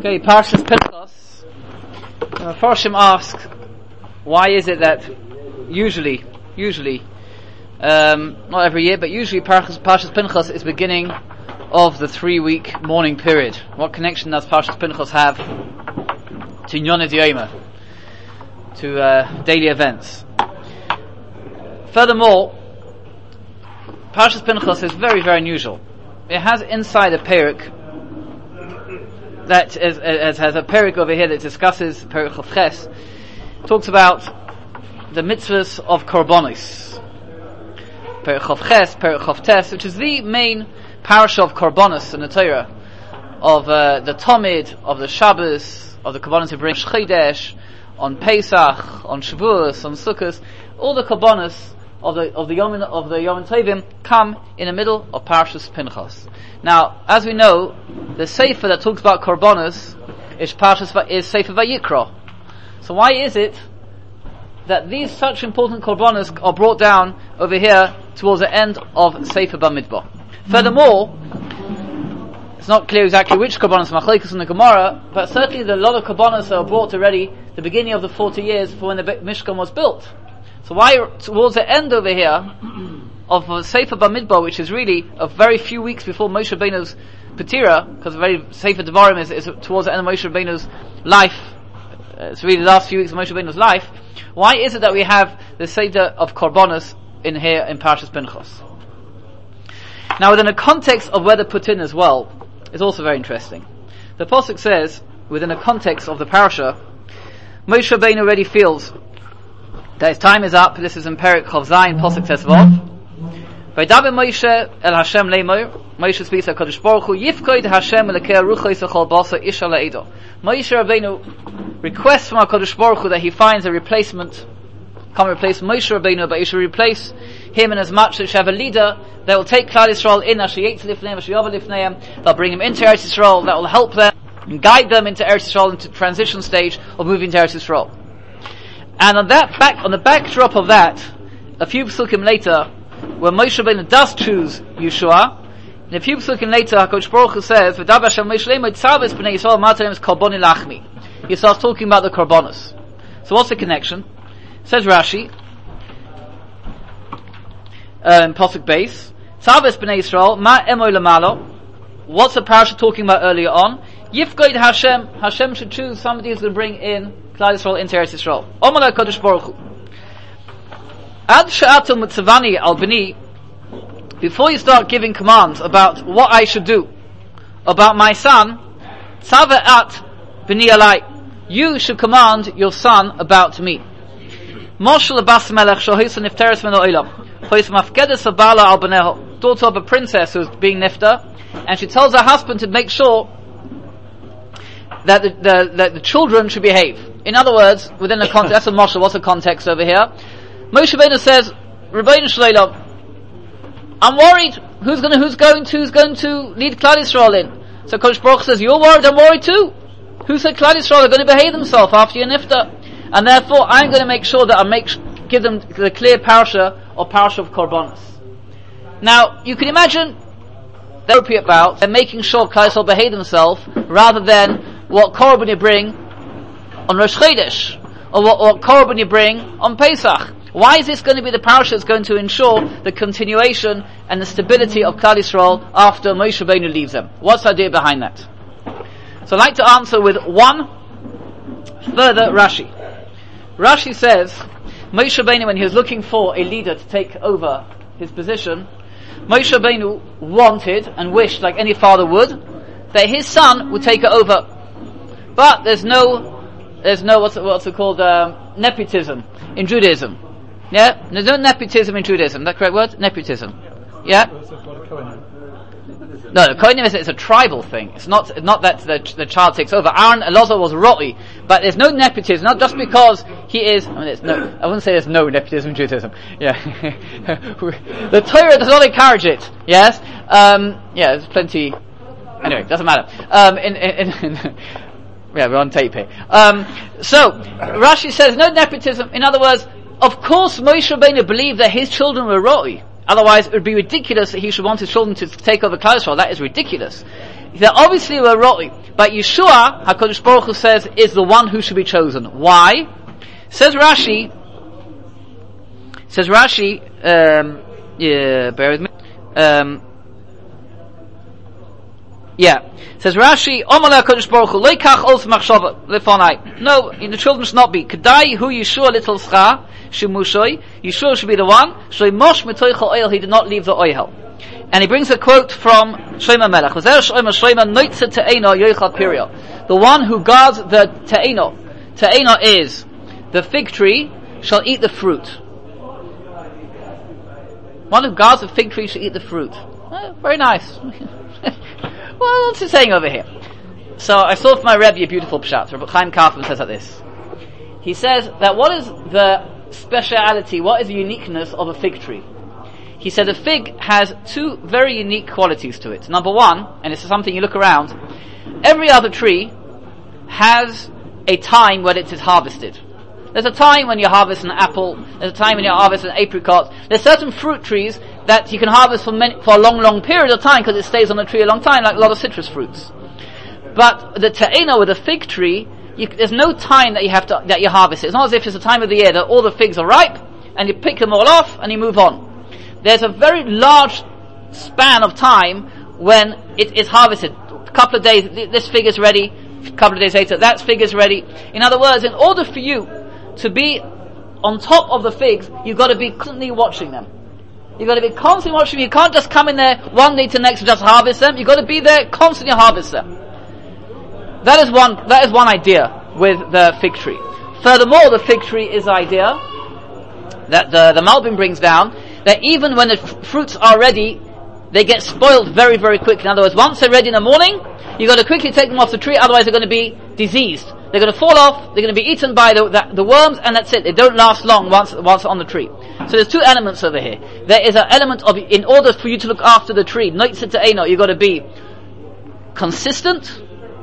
Okay, Parshas Pinchas. Mepharshim ask, why is it that usually, not every year, but usually Parshas Pinchas is beginning of the 3-week mourning period? What connection does Parshas Pinchas have to Yonah D'Yoma, to daily events? Furthermore, Parshas Pinchas is very, very unusual. It has inside a perek that has a perek over here that discusses perek Chav Ches, talks about the mitzvahs of korbanos. Perek Chav Ches, perek Chav Tes, which is the main parasha of korbanos in the Torah, of the Tamid, of the Shabbos, of the korbanos to bring Chodesh, on Pesach, on Shavuos, on Sukkot. All the korbanos of the Yom Tovim come in the middle of Parshas Pinchas. Now, as we know, the Sefer that talks about korbanos is Sefer Vayikra. So why is it that these such important korbanos are brought down over here towards the end of Sefer Bamidbar? Furthermore, it's not clear exactly which korbanos, Machlekes in the Gemara, but certainly there are a lot of korbanos that are brought already the beginning of the 40 years for when the Mishkan was built. So why towards the end over here of Sefer Bamidbar, which is really a very few weeks before Moshe Rabbeinu's Petira, because Sefer Devarim is towards the end of Moshe Rabbeinu's life, it's really the last few weeks of Moshe Rabbeinu's life, why is it that we have the Seder of Korbanos in here in Parshas Pinchas? Now, within the context of where they're put in as well, is also very interesting. The Pasuk says, within the context of the parasha, Moshe Rabbeinu already feels that his time is up. This is in Perek Chav Zayin, Pasuk says Vav. Vaydaber Moshe el Hashem leimor. Moshe speaks to HaKadosh Baruch Hu, Yifkoid Hashem elokei ruchos echol basa isha le'edo. Moshe Rabbeinu requests from HaKadosh Baruch Hu that he finds a replacement. Can't replace Moshe Rabbeinu, but he should replace him in as much that he should have a leader that will take Klal Yisrael in, Asher Yetz Lifneim, Asher Yovel Lifneim, they'll bring him into Eretz Yisrael, that will help them and guide them into Eretz Yisrael, into the transition stage of moving to Eretz Yisrael. And on the backdrop of that, a few psukim later, when Moshe Rabbeinu does choose Yeshua, in a few psukim later, HaKadosh Baruch Hu says, "V'daber Hashem Moshe Leimor Tzaves B'nei Yisrael Matalem Karboni Lachmi." He starts talking about the korbanos. So what's the connection? Says Rashi in Pasuk Beis, "Tzaves B'nei Yisrael Ma Emoy Lamalo." What's the parasha talking about earlier on? Yifgoid Hashem. Hashem should choose somebody who's going to bring in Klal Yisrael into Eretz Yisrael. Omar HaKadosh Baruch Hu. Ad she'atul mitzvani al b'ni. Before you start giving commands about what I should do about my son, tzava at b'ni alai. You should command your son about me. Moshe lebas melech shohisa nifteres min ha'olam. Hois mafkedes habala al b'neho. Daughter of a princess who's being nifter, and she tells her husband to make sure that the children should behave. In other words, within the context, that's a Moshe, what's the context over here? Moshe Rabbeinu says, Rebbeinu Shleilam, I'm worried, who's going to lead Klal Yisrael in? So Kodesh Baruch says, you're worried, I'm worried too. Who said Klal Yisrael are going to behave themselves after your nifta? And therefore, I'm going to make sure that give them the clear parasha or parasha of Korbanos. Now, you can imagine they're appropriate about and making sure Klal Yisrael behave themselves rather than what korban you bring on Rosh Chodesh or what korban you bring on Pesach. Why is this going to be the parasha that's going to ensure the continuation and the stability of Klal Yisrael after Moshe Rabbeinu leaves them? What's the idea behind that? So I'd like to answer with one further Rashi. Rashi says, Moshe Rabbeinu, when he was looking for a leader to take over his position, Moshe Rabbeinu wanted and wished, like any father would, that his son would take it over. But there's no what's it called, nepotism in Judaism. Yeah? There's no nepotism in Judaism. Is that the correct word? Nepotism. Yeah? No, the Kohanim is a tribal thing. It's not that the child takes over. Aaron Elazar was roi, but there's no nepotism. Not just because he is. I wouldn't say there's no nepotism in Judaism. Yeah, the Torah does not encourage it. Yes, there's plenty. Anyway, doesn't matter. Yeah, we're on tape here. So Rashi says no nepotism. In other words, of course, Moshe Rabbeinu believed that his children were roi. Otherwise, it would be ridiculous that he should want his children to take over Klal Yisrael. That is ridiculous. That obviously we're rotting. But Yeshua, HaKadosh Baruch Hu says, is the one who should be chosen. Why? Says Rashi, bear with me. Says Rashi, Omala HaKadosh Baruch Hu, Leikach Ols Machshava Lefonai. No, the children should not be. Kedai Hu Yeshua Little Scha, Shemushoi. Yeshua should be the one. Shloi Mosh Metoichel Oil, he did not leave the oil. And he brings a quote from Shlomo Melech. The one who guards the Te'eno. Te'eno is the fig tree shall eat the fruit. One who guards the fig tree shall eat the fruit. Very nice. Well, what's he saying over here? So I saw from my Rebbe a beautiful pshat. Rabbi Chaim Kaufman says like this. He says that what is the speciality, what is the uniqueness of a fig tree? He said a fig has two very unique qualities to it. Number one, and this is something you look around, every other tree has a time when it is harvested. There's a time when you harvest an apple, there's a time when you harvest an apricot. There's certain fruit trees that you can harvest for a long period of time because it stays on the tree a long time, like a lot of citrus fruits. But the te'ena with a fig tree, there's no time that you harvest it. It's not as if it's a time of the year that all the figs are ripe, and you pick them all off, and you move on. There's a very large span of time when it is harvested. A couple of days, this fig is ready. A couple of days later, that fig is ready. In other words, in order for you to be on top of the figs, you've got to be constantly watching them. You've got to be constantly watching them. You can't just come in there one day to next and just harvest them. You've got to be there, constantly harvest them. That is one idea with the fig tree. Furthermore, the fig tree is the idea that the Malbim brings down, that even when the fruits are ready, they get spoiled very, very quickly. In other words, once they're ready in the morning, you've got to quickly take them off the tree, otherwise they're going to be diseased. They're going to fall off, they're going to be eaten by the worms, and that's it. They don't last long once on the tree. So there's two elements over here. There is an element of, in order for you to look after the tree, you've got to be consistent.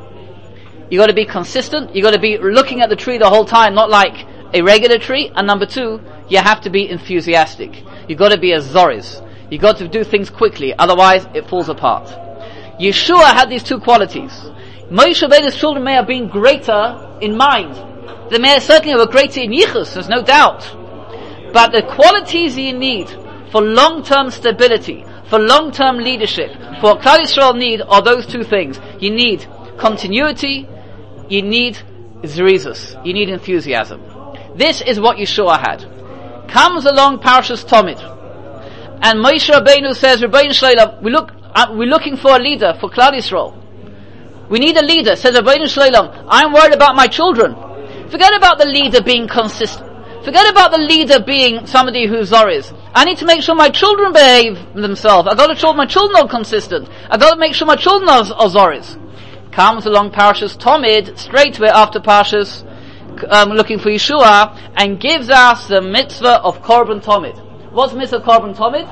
You've got to be consistent. You've got to be looking at the tree the whole time, not like a regular tree. And number two, you have to be enthusiastic. You've got to be a Zoriz. You've got to do things quickly, otherwise it falls apart. Yeshua had these two qualities. Moshe Rabbeinu's children may have been greater in mind. They may certainly have greater in yichus, there's no doubt. But the qualities you need for long-term stability, for long-term leadership, for what Klal Yisrael need are those two things. You need continuity, you need zerizus, you need enthusiasm. This is what Yeshua had. Comes along Parshas Tomid, and Moshe Rabbeinu says, Rabbeinu Shleilam, we're looking for a leader for Klal Yisrael. We need a leader. Says Rabbeinu Shleilam, I'm worried about my children. Forget about the leader being consistent. Forget about the leader being somebody who's Zoriz. I need to make sure my children behave themselves. I've got to make sure my children are consistent. I've got to make sure my children are Zoriz. Comes along Parshas Tomid, straight to it after Parshas, looking for Yeshua, and gives us the mitzvah of Korban Tomid. What's mitzvah Korban Tomid?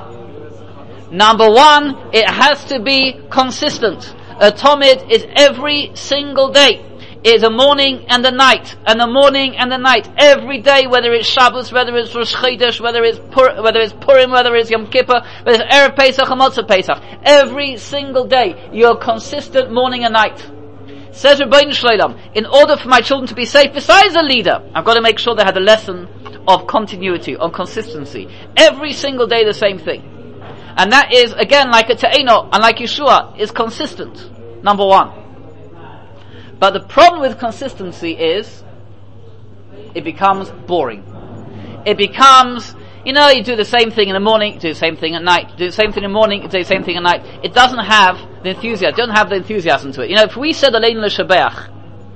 Number one, it has to be consistent. A Tomid is every single day. It is a morning and a night, and a morning and a night. Every day, whether it's Shabbos, whether it's Rosh Chodesh, whether it's Purim, whether it's Yom Kippur, whether it's Erev Pesach or Motzei Pesach. Every single day, you're consistent morning and night. Says Rabbeinu Shleilam, in order for my children to be safe, besides a leader, I've got to make sure they had a lesson of continuity, of consistency. Every single day the same thing. And that is, again, like a Te'eno, and like Yeshua, is consistent. Number one. But the problem with consistency is, it becomes boring. It becomes, you do the same thing in the morning, you do the same thing at night, you do the same thing in the morning, you do the same thing at night. It doesn't have the enthusiasm to it. If we said Aleinu L'Shabeach,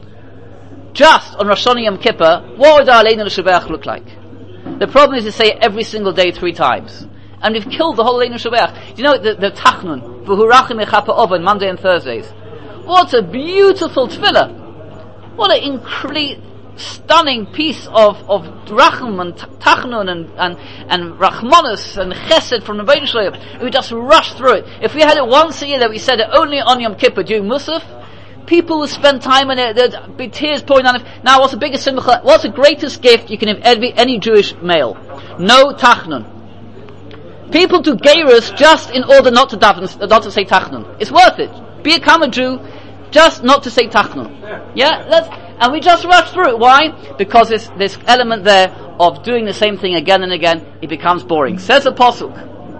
just on Rosh Hashanah Yom Kippur, what would our Aleinu L'Shabeach look like? The problem is to say it every single day 3 times. And we've killed the whole Aleinu L'Shabeach. The Tachnun, V'hurachim Echapa Oven, Monday and Thursdays. What a beautiful tefillah. What an incredibly stunning piece of Rachum and Tachnun and Rachmanus and Chesed from the Rebbeinu Shleilam. We just rushed through it. If we had it once a year that we said it only on Yom Kippur during Musaf, people would spend time in it, there'd be tears pouring down it. Now what's the biggest simcha? What's the greatest gift you can give any Jewish male? No Tachnun. People do Geirus just in order not to say Tachnun. It's worth it. become a Jew, just not to say Tachnu. And we just rush through it. Why? Because this element there of doing the same thing again and again, it becomes boring. Says the Pasuk.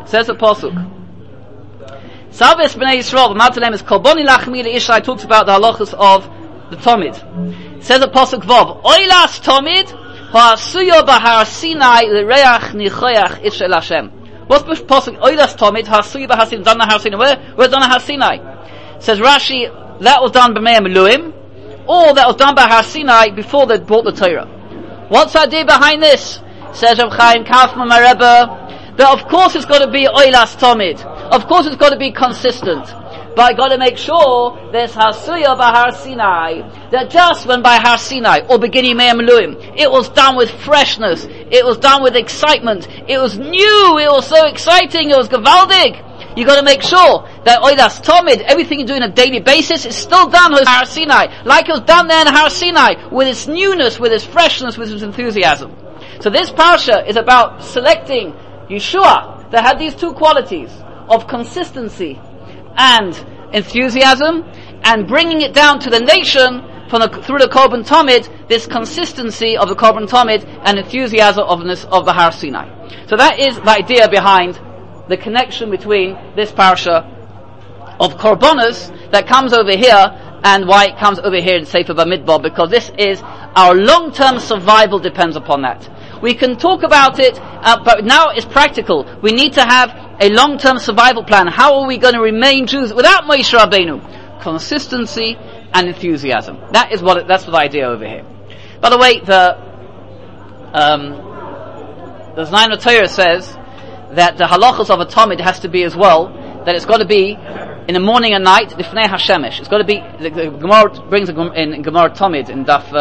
Salves B'nai Yisrael, the matter name is Kolboni Lachmi Le'Ishlai, talks about the halachas of the Tomid. Says the Pasuk Vav, Oilas Tomid, Ha'asuyo B'Har Sinai L'Reach Nichoyach Ishel Hashem. What's the Pasuk? Oilas Tomid, Ha'asuyo B'Har Sinai, done the Har Sinai. Where's done the Har Sinai? Says Rashi, that was done by Me'am Eluim, or that was done by Har Sinai before they brought the Torah. What's the idea behind this? Says Rav Chaim Kaufman, my Rebbe, that of course it's got to be Oilas Tomid. Of course it's got to be consistent. But I got to make sure there's Hasuya by Har Sinai, that just when by Har Sinai, or beginning Me'am Eluim, it was done with freshness, it was done with excitement, it was new, it was so exciting, it was gewaldig. You got to make sure that Oilas Tomid, everything you do on a daily basis, is still done with Har Sinai, like it was done there in Har Sinai, with its newness, with its freshness, with its enthusiasm. So this parsha is about selecting Yeshua that had these two qualities of consistency and enthusiasm, and bringing it down to the nation through the Korban Tomid, this consistency of the Korban Tomid and enthusiasm of the Har Sinai. So that is the idea behind the connection between this parsha of Korbanos that comes over here and why it comes over here in Sefer Bamidbar, because this is our long-term survival depends upon that. We can talk about it, but now it's practical. We need to have a long-term survival plan. How are we going to remain Jews without Moshe Rabbeinu? Consistency and enthusiasm. That's the idea over here. By the way, the Znayin Torah says that the halachas of a Talmud has to be as well, that it's got to be in the morning and night, Lifnei Hashemesh. It's got to be, the Gemara brings in Gemara Talmud, in Daf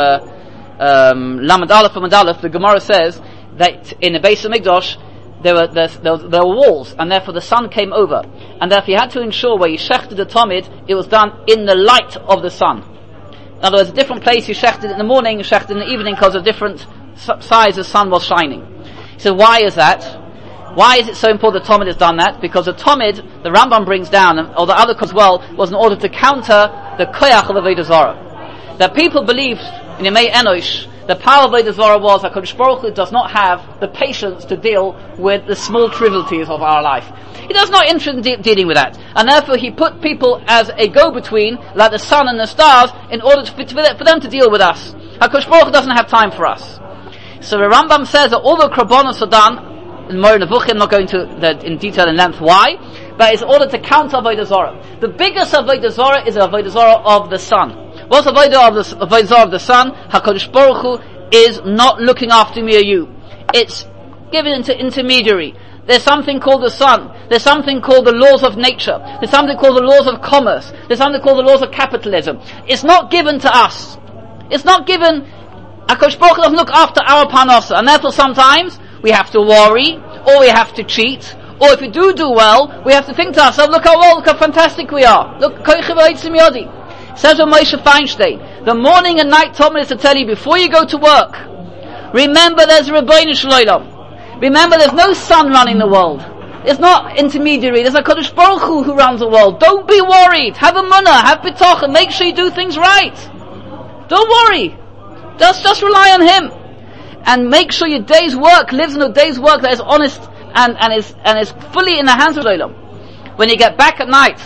Lamed Aleph and Aleph, the Gemara says that in the Beis HaMikdash, there were walls, and therefore the sun came over, and therefore you had to ensure where you shechted the Talmud, it was done in the light of the sun. In other words, a different place you shechted in the morning, you shechted in the evening, because of different size the sun was shining. So why is that? Why is it so important the Talmud has done that? Because the Talmud, the Rambam brings down, or the other as well, was in order to counter the koyach of Avodah Zarah. That people believed in Yemei Enosh, the power of Avodah Zarah was that HaKadosh Baruch Hu does not have the patience to deal with the small trivialities of our life. He does not interested in dealing with that. And therefore he put people as a go-between, like the sun and the stars, in order for them to deal with us. HaKadosh Baruch Hu doesn't have time for us. So the Rambam says that all the Korbanos are done, in Moreh Nevuchim, not going to that in detail and length why, but it's in order to counter Avodah Zarah. The biggest Avodah Zarah is Avodah Zarah of the sun. What's Avodah Zarah of the sun? HaKadosh Baruch Hu is not looking after me or you. It's given into intermediary. There's something called the sun. There's something called the laws of nature. There's something called the laws of commerce. There's something called the laws of capitalism. It's not given to us. It's not given. HaKadosh Baruch Hu doesn't look after our parnasa, and therefore sometimes we have to worry, or we have to cheat, or if we do well, we have to think to ourselves, look how fantastic we are. Look, Koichi V'Eitzim Yodi. Says Moshe Feinstein, the morning and night Talmud is to tell you before you go to work, remember there's Rabbeinu Shloim. Remember there's no sun running the world. It's not intermediary. There's a HaKadosh Baruch Hu who runs the world. Don't be worried. Have a munah, have bitachon, make sure you do things right. Don't worry. Just rely on Him. And make sure your day's work lives in a day's work that is honest and is fully in the hands of Shloim. When you get back at night,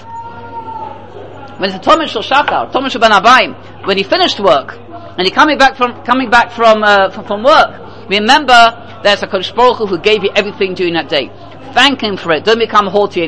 when it's a Tomid Shel Shachar, Tomid Shel Ben Abayim, when he finished work, and you're coming back from work, remember there's a HaKadosh Baruch Hu who gave you everything during that day. Thank Him for it. Don't become haughty.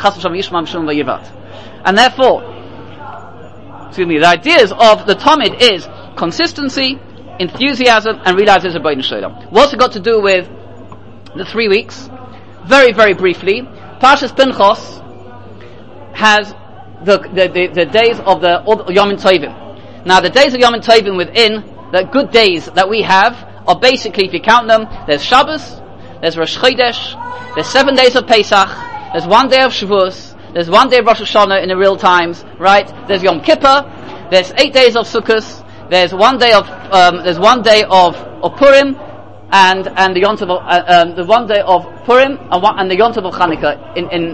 And therefore, the ideas of the Tomid is consistency, enthusiasm, and realize there's a B'nai Shalom. What's it got to do with the 3 weeks? Very, very briefly, Parshas Pinchos has the days of the Yom Tovim. Now, the days of Yom Tovim within the good days that we have are basically, if you count them, there's Shabbos, there's Rosh Chodesh, there's 7 days of Pesach, there's 1 day of Shavuos, there's 1 day of Rosh Hashanah in the real times, right? There's Yom Kippur, there's 8 days of Sukkot, there's 1 day of Purim, and the Yom Tov, the 1 day of Purim, and the Yom Tov of Chanukah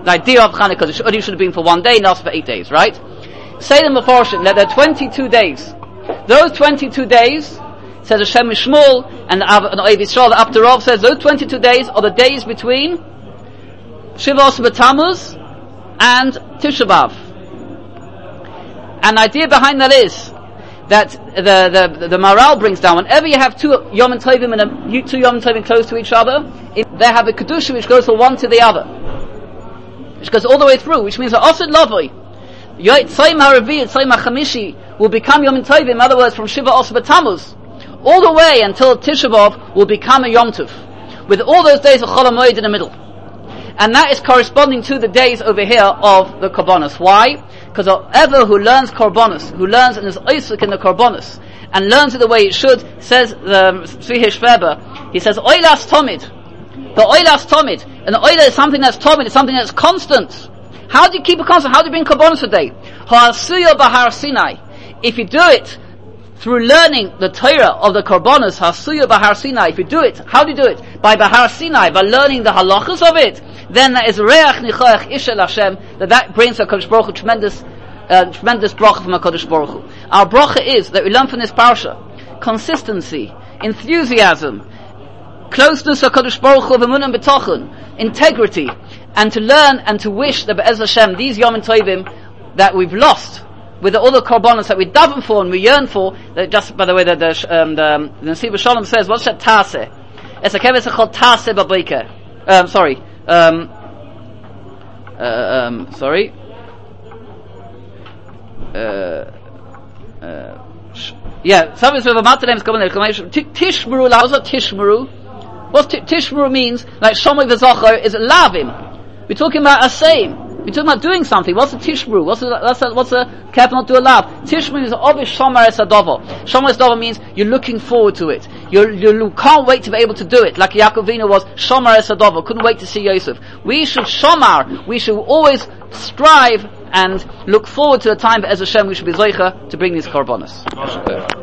The idea of Chanukah, the Sh'udi should have been for 1 day, not for 8 days, right? Say the Meforshim that there are 22 days. Those 22 days, says Hashem Mishmul, and Oiv Yisrael, the Abderov says, those 22 days are the days between Shivos B'Tammuz and Tisha B'Av. And the idea behind that is that the Maral brings down, whenever you have two Yom Tovim and two Yom Tovim close to each other, they have a Kedusha which goes from one to the other, which goes all the way through, which means that Osed Lavoi, Tzayim HaRavi, Tzayim HaChamishi will become Yom Tovim, in other words, from Shiva Osed B'Tammuz, all the way until Tisha B'Av will become a Yom Tov, with all those days of Chol HaMoed in the middle. And that is corresponding to the days over here of the Korbanos. Why? Because whoever who learns Korbanos, who learns and is oisuk in the Korbanos, and learns it the way it should, says the Tzvi Hirschweber, he says, Oilas Tomid. The Oilas Tomid. And the Oilah is something that's Tomid, it's something that's constant. How do you keep it constant? How do you bring Korbanos a day? Ha'asuya Bahar Sinai. If you do it through learning the Torah of the Korbanos, Ha'asuya Bahar Sinai, if you do it, how do you do it? By Bahar Sinai, by learning the halachas of it, then that is Reach Nichoach Ishel Hashem, that brings HaKadosh Baruch Hu tremendous bracha from HaKadosh Baruch Hu. Our bracha is, that we learn from this parasha, consistency, enthusiasm, closeness to HaKadosh Baruch Hu, v'emunah b'tochon, integrity, and to learn and to wish that Be'ez Hashem, these Yom Tovim that we've lost, with all the korbanos that we daven for and we yearn for, that just by the way that the Nesiv Shalom says, what's that taseh? It's a keves called taseh b'boker. Sorry. Yeah, something with a matter name is coming there. Tishmuru, what's Tishmuru? What's Tishmuru means, like Shomoy v'Zocher, is lavim. We're talking about a same. We're talking about doing something. What's the Tishmuru? What's the careful not to do a lav? Tishmuru is obvious Shomer es Adovo. Shomer es Adovo means you're looking forward to it. You can't wait to be able to do it. Like Yaakov Avinu was Shomer es Adovo. Couldn't wait to see Yosef. We should Shomar. We should always strive and look forward to the time that as Hashem we should be Zoicha to bring these korbanos.